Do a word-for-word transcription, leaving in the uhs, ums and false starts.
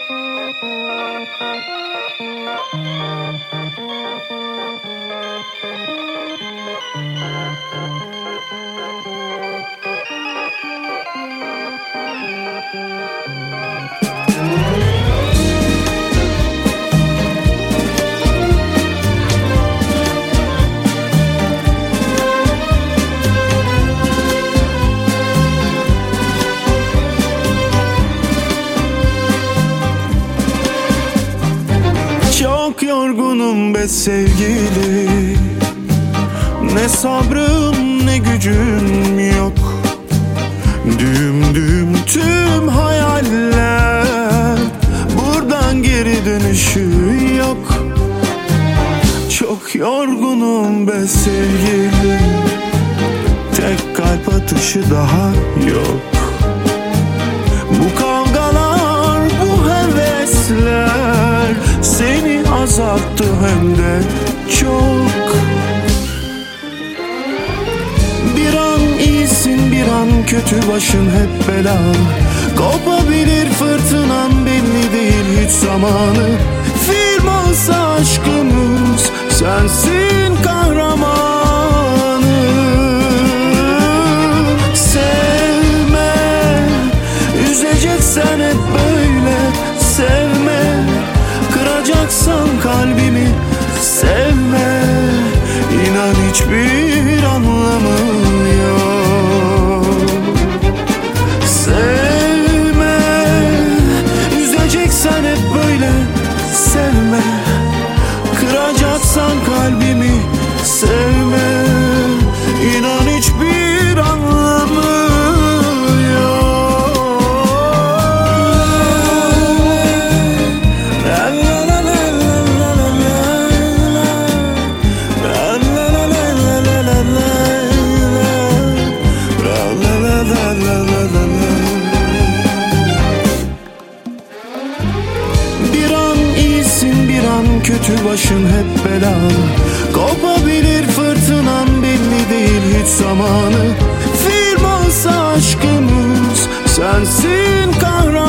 Çok yorgunum be sevgili, ne sabrım ne gücüm yok. Düğüm düğüm tüm hayaller, buradan geri dönüşü yok. Çok yorgunum be sevgili, tek kalp atışı daha yok. Bu kavgalar, bu hevesler seni azalttı hem de çok. Bir an iyisin, bir an kötü, başın hep belalı. Kopabilir fırtınan, belli değil hiç zamanı. Film olsa aşkımız, sensin kahramanı. Sevme, üzeceksen hep böyle sevme. Kıracaksan kalbimi sevme. İnan hiçbir anlamı yok. Sevme, üzeceksen hep böyle sevme. Kıracaksan kalbimi sevme. İnan hiçbir anlamı kötü, başın hep belalı. Kopabilir fırtınan, belli değil hiç zamanı. Film olsa aşkımız, sensin kahraman.